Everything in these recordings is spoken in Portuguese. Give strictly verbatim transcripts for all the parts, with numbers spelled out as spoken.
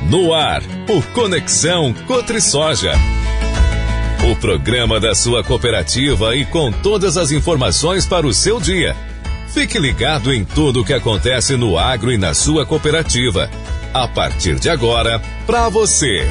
No ar, o Conexão Cotrisoja. O programa da sua cooperativa e com todas as informações para o seu dia. Fique ligado em tudo o que acontece no agro e na sua cooperativa. A partir de agora, para você.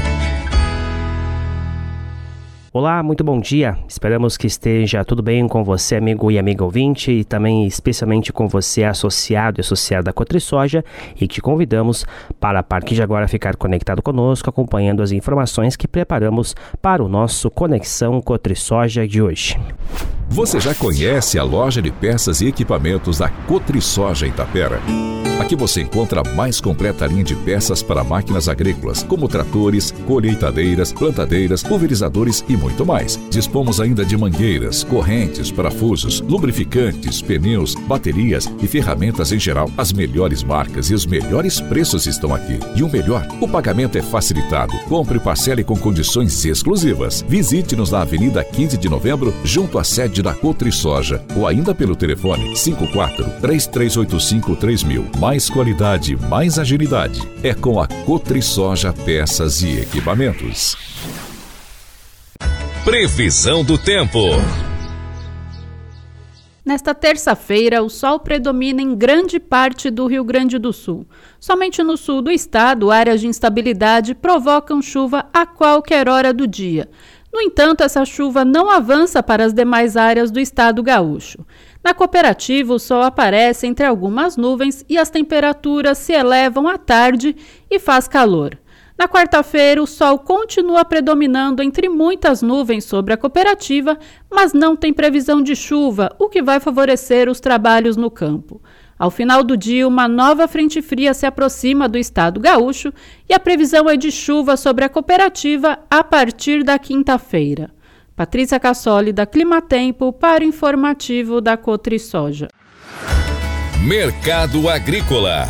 Olá, muito bom dia. Esperamos que esteja tudo bem com você, amigo e amiga ouvinte, e também especialmente com você, associado e associada da Cotrisoja, e te convidamos para, a partir de agora, ficar conectado conosco, acompanhando as informações que preparamos para o nosso Conexão Cotrisoja de hoje. Você já conhece a loja de peças e equipamentos da Cotrisoja em Tapera? Aqui você encontra a mais completa linha de peças para máquinas agrícolas, como tratores, colheitadeiras, plantadeiras, pulverizadores e muito mais. Dispomos ainda de mangueiras, correntes, parafusos, lubrificantes, pneus, baterias e ferramentas em geral. As melhores marcas e os melhores preços estão aqui. E o melhor, o pagamento é facilitado. Compre e parcele com condições exclusivas. Visite-nos na Avenida quinze de Novembro, junto à sede da Cotrisoja, ou ainda pelo telefone cinco quatro, três três oito cinco, três mil. Mais qualidade, mais agilidade. É com a Cotrisoja Peças e Equipamentos. Previsão do tempo. Nesta terça-feira, o sol predomina em grande parte do Rio Grande do Sul. Somente no sul do estado, áreas de instabilidade provocam chuva a qualquer hora do dia. No entanto, essa chuva não avança para as demais áreas do estado gaúcho. Na cooperativa, o sol aparece entre algumas nuvens e as temperaturas se elevam à tarde e faz calor. Na quarta-feira, o sol continua predominando entre muitas nuvens sobre a cooperativa, mas não tem previsão de chuva, o que vai favorecer os trabalhos no campo. Ao final do dia, uma nova frente fria se aproxima do estado gaúcho e a previsão é de chuva sobre a cooperativa a partir da quinta-feira. Patrícia Cassoli, da Climatempo, para o informativo da Cotrisoja. Mercado Agrícola.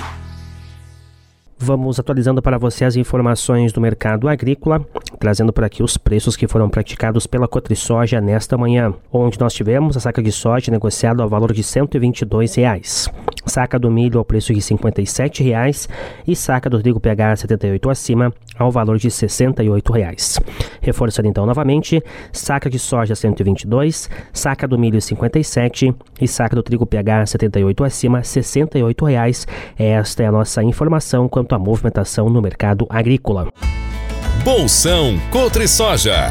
Vamos atualizando para você as informações do mercado agrícola, trazendo por aqui os preços que foram praticados pela Cotrisoja nesta manhã, onde nós tivemos a saca de soja negociada ao valor de cento e vinte e dois reais, saca do milho ao preço de cinquenta e sete reais e saca do trigo P H setenta e oito acima ao valor de sessenta e oito reais. Reforçando então novamente, saca de soja cento e vinte e dois, saca do milho cinquenta e sete e saca do trigo P H setenta e oito acima sessenta e oito reais. Esta é a nossa informação quanto à movimentação no mercado agrícola. Bolsão Cotrisoja.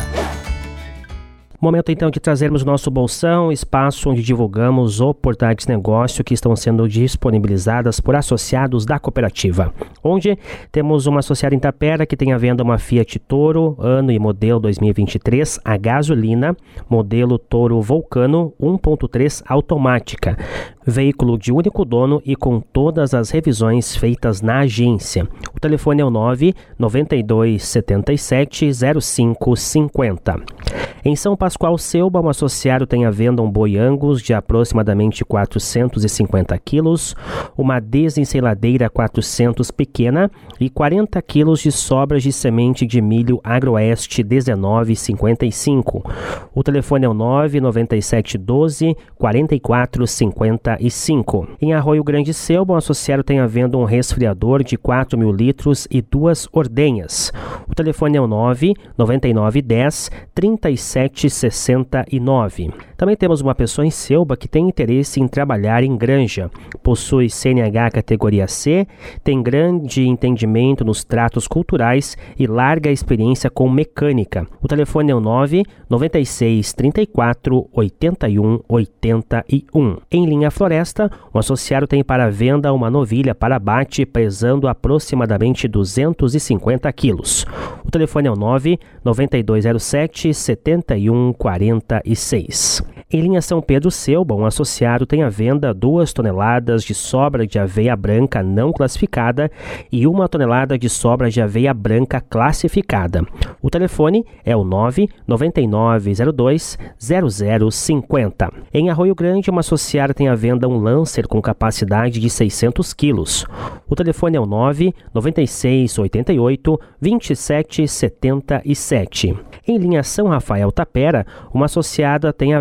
Momento então de trazermos o nosso bolsão, espaço onde divulgamos oportunidades de negócio que estão sendo disponibilizadas por associados da cooperativa. Onde temos uma associada em Tapera que tem à venda uma Fiat Toro, ano e modelo dois mil e vinte e três, a gasolina, modelo Toro Vulcano um ponto três automática. Veículo de único dono e com todas as revisões feitas na agência. O telefone é o nove nove dois sete sete zero cinco cinco zero. Em São Pascoal Selba, um associado tem à venda um boi Angus de aproximadamente quatrocentos e cinquenta quilos, uma desensiladeira quatrocentos pequena e quarenta quilos de sobras de semente de milho Agroeste dezenove cinquenta e cinco. O telefone é o nove nove sete um dois quatro quatro cinco cinco. Em Arroio Grande Selba, um associado tem à venda um resfriador de quatro mil litros e duas ordenhas. O telefone é o nove nove nove um zero trinta e sete sessenta e nove. Também temos uma pessoa em Selba que tem interesse em trabalhar em granja. Possui C N H categoria C, tem grande entendimento nos tratos culturais e larga experiência com mecânica. O telefone é o nove nove seis trinta e quatro oitenta e um oitenta e um. Em Linha Floresta, o associado tem para venda uma novilha para abate pesando aproximadamente duzentos e cinquenta quilos. O telefone é o nove nove dois zero sete sete um quatro seis. Em Linha São Pedro Selba, um associado tem à venda duas toneladas de sobra de aveia branca não classificada e uma tonelada de sobra de aveia branca classificada. O telefone é o nove nove nove zero dois zero zero cinco zero. Em Arroio Grande, uma associada tem à venda um Lancer com capacidade de seiscentos quilos. O telefone é o nove nove seis oito oito dois sete sete sete. Em Linha São Rafael Tapera, uma associada tem à venda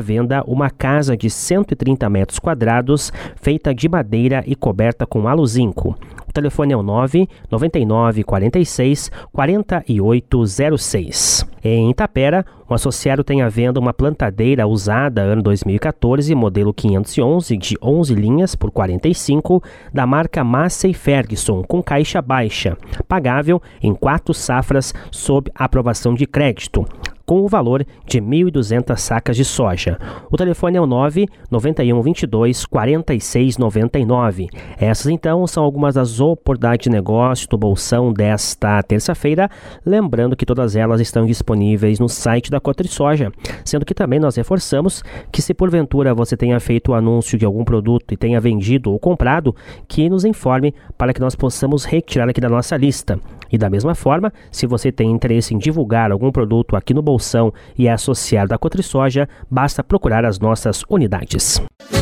venda uma casa de cento e trinta metros quadrados, feita de madeira e coberta com aluzinco. O telefone é o nove nove nove quatro seis quatro oito zero seis. Em Itapera, o associado tem à venda uma plantadeira usada ano dois mil e quatorze, modelo quinhentos e onze, de onze linhas por quarenta e cinco, da marca Massey Ferguson, com caixa baixa, pagável em quatro safras sob aprovação de crédito, com o valor de mil e duzentas sacas de soja. O telefone é o nove nove um dois dois quatro seis nove nove. Essas, então, são algumas das oportunidades de negócio do Bolsão desta terça-feira. Lembrando que todas elas estão disponíveis no site da Cotrisoja, sendo que também nós reforçamos que, se porventura você tenha feito o anúncio de algum produto e tenha vendido ou comprado, que nos informe para que nós possamos retirar aqui da nossa lista. E da mesma forma, se você tem interesse em divulgar algum produto aqui no Bolsão e é associado à Cotrisoja, basta procurar as nossas unidades.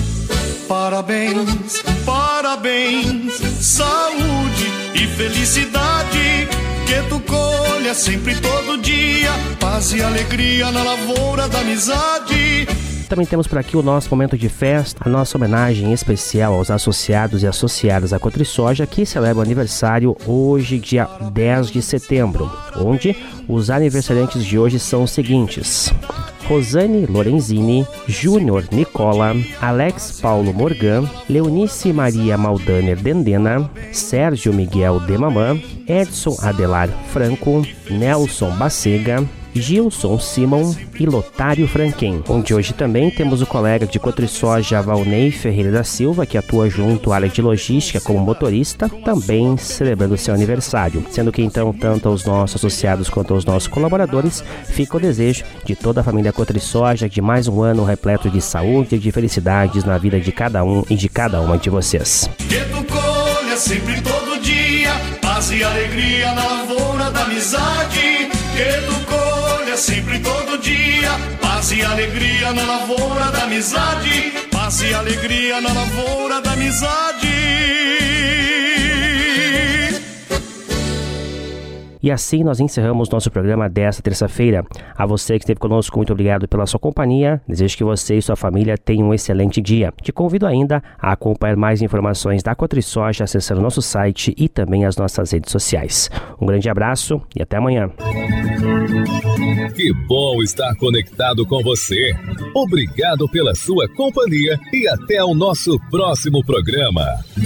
Parabéns, parabéns, saúde e felicidade, que tu colha sempre todo dia, paz e alegria na lavoura da amizade. Também temos por aqui o nosso momento de festa, a nossa homenagem especial aos associados e associadas à Cotrisoja, que celebra o aniversário hoje, dia dez de setembro, onde os aniversariantes de hoje são os seguintes: Rosane Lorenzini, Júnior Nicola, Alex Paulo Morgan, Leonice Maria Maldaner Dendena, Sérgio Miguel Demamã, Edson Adelar Franco, Nelson Bacega, Gilson Simon e Lotário Franquem, onde hoje também temos o colega de Cotrisoja Valnei Ferreira da Silva, que atua junto à área de logística como motorista, também celebrando seu aniversário. Sendo que então, tanto aos nossos associados quanto aos nossos colaboradores, fica o desejo de toda a família Cotrisoja de mais um ano repleto de saúde e de felicidades na vida de cada um e de cada uma de vocês. Que tu colha sempre todo dia, paz e alegria na lavoura da amizade. Que tu colha sempre todo dia, paz e alegria na lavoura da amizade. Paz e alegria na lavoura da amizade. E assim nós encerramos nosso programa desta terça-feira. A você que esteve conosco, muito obrigado pela sua companhia. Desejo que você e sua família tenham um excelente dia. Te convido ainda a acompanhar mais informações da Cotrisoja acessando nosso site e também as nossas redes sociais. Um grande abraço e até amanhã. Que bom estar conectado com você. Obrigado pela sua companhia e até o nosso próximo programa.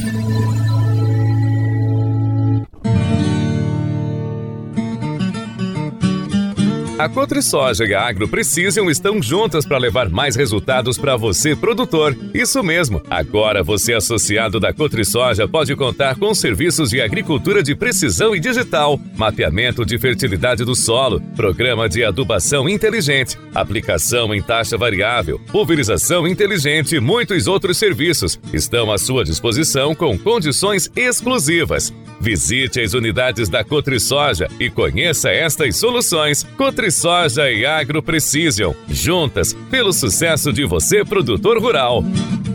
A Cotrisoja e a Agro Precision estão juntas para levar mais resultados para você, produtor. Isso mesmo. Agora você, associado da Cotrisoja, pode contar com serviços de agricultura de precisão e digital, mapeamento de fertilidade do solo, programa de adubação inteligente, aplicação em taxa variável, pulverização inteligente e muitos outros serviços. Estão à sua disposição com condições exclusivas. Visite as unidades da Cotrisoja e conheça estas soluções. Cotrisoja e Agro Precision, juntas pelo sucesso de você, produtor rural.